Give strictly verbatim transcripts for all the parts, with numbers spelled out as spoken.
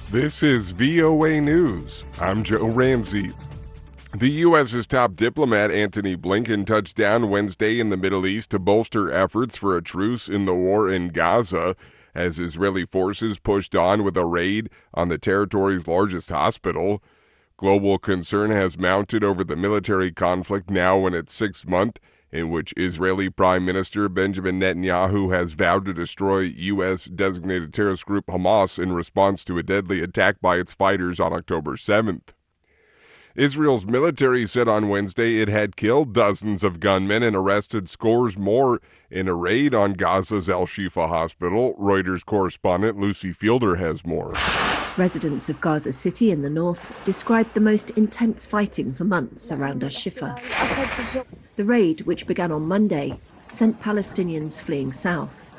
This is V O A News. I'm Joe Ramsey. The U S's top diplomat, Antony Blinken, touched down Wednesday in the Middle East to bolster efforts for a truce in the war in Gaza as Israeli forces pushed on with a raid on the territory's largest hospital. Global concern has mounted over the military conflict now in its sixth month, in which Israeli Prime Minister Benjamin Netanyahu has vowed to destroy U S-designated terrorist group Hamas in response to a deadly attack by its fighters on October seventh. Israel's military said on Wednesday it had killed dozens of gunmen and arrested scores more in a raid on Gaza's Al-Shifa hospital. Reuters correspondent Lucy Fielder has more. Residents of Gaza City in the north described the most intense fighting for months around Al-Shifa. The raid, which began on Monday, sent Palestinians fleeing south.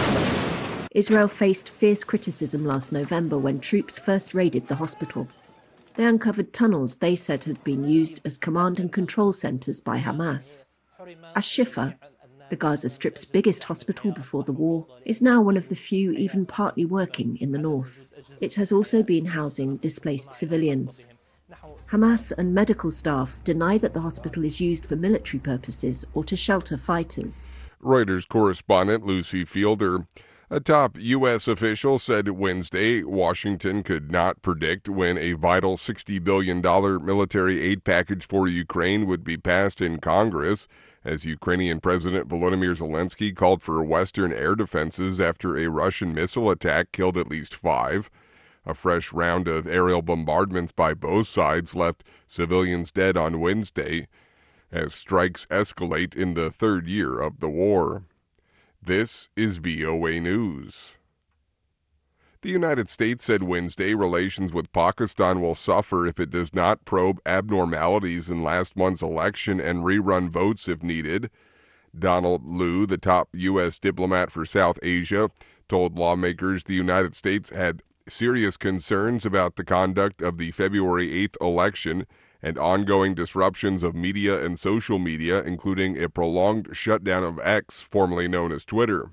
Israel faced fierce criticism last November when troops first raided the hospital. They uncovered tunnels they said had been used as command and control centres by Hamas. Al-Shifa, the Gaza Strip's biggest hospital before the war, is now one of the few even partly working in the north. It has also been housing displaced civilians. Hamas and medical staff deny that the hospital is used for military purposes or to shelter fighters. Reuters correspondent Lucy Fielder. A top U S official said Wednesday Washington could not predict when a vital sixty billion dollars military aid package for Ukraine would be passed in Congress, as Ukrainian President Volodymyr Zelensky called for Western air defenses after a Russian missile attack killed at least five. A fresh round of aerial bombardments by both sides left civilians dead on Wednesday, as strikes escalate in the third year of the war. This is V O A News. The United States said Wednesday relations with Pakistan will suffer if it does not probe abnormalities in last month's election and rerun votes if needed. Donald Lu, the top U S diplomat for South Asia, told lawmakers the United States had serious concerns about the conduct of the February eighth election and ongoing disruptions of media and social media, including a prolonged shutdown of X, formerly known as Twitter.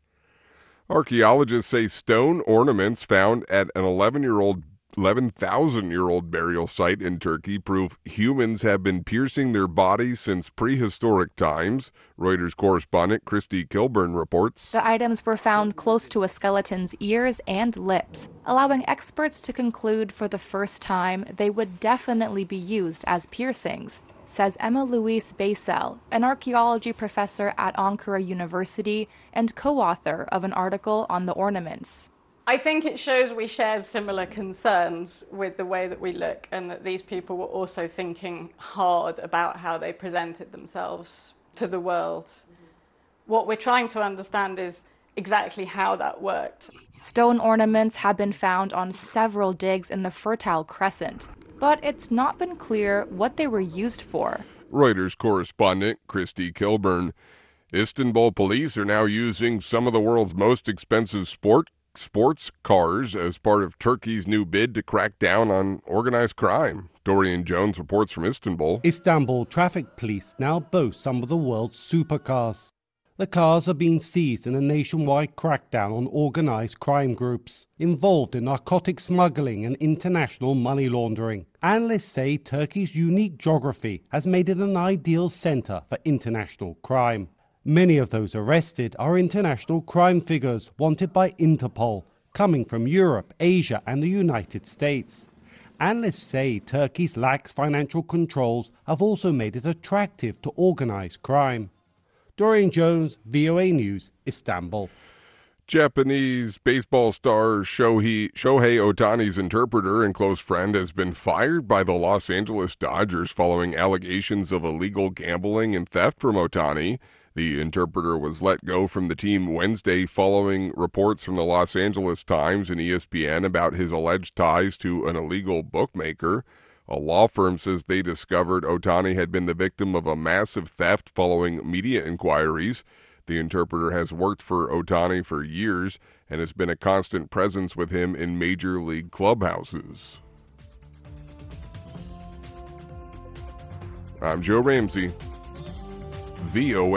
Archaeologists say stone ornaments found at an eleven-year-old, eleven thousand-year-old burial site in Turkey prove humans have been piercing their bodies since prehistoric times. Reuters correspondent Christy Kilburn reports. The items were found close to a skeleton's ears and lips, allowing experts to conclude for the first time they would definitely be used as piercings, says Emma Louise Basel, an archaeology professor at Ankara University and co-author of an article on the ornaments. I think it shows we shared similar concerns with the way that we look, and that these people were also thinking hard about how they presented themselves to the world. What we're trying to understand is exactly how that worked. Stone ornaments have been found on several digs in the Fertile Crescent, but it's not been clear what they were used for. Reuters correspondent Christy Kilburn. Istanbul police are now using some of the world's most expensive sport sports cars as part of Turkey's new bid to crack down on organized crime. Dorian Jones reports from Istanbul. Istanbul traffic police now boast some of the world's supercars. The cars are being seized in a nationwide crackdown on organized crime groups involved in narcotic smuggling and international money laundering. Analysts say Turkey's unique geography has made it an ideal center for international crime. Many of those arrested are international crime figures wanted by Interpol, coming from Europe, Asia and the United States. Analysts say Turkey's lax financial controls have also made it attractive to organized crime. Dorian Jones, V O A News, Istanbul. Japanese baseball star Shohei, Shohei Ohtani's interpreter and close friend has been fired by the Los Angeles Dodgers following allegations of illegal gambling and theft from Ohtani. The interpreter was let go from the team Wednesday following reports from the Los Angeles Times and E S P N about his alleged ties to an illegal bookmaker. A law firm says they discovered Ohtani had been the victim of a massive theft following media inquiries. The interpreter has worked for Ohtani for years and has been a constant presence with him in major league clubhouses. I'm Joe Ramsey, V O A.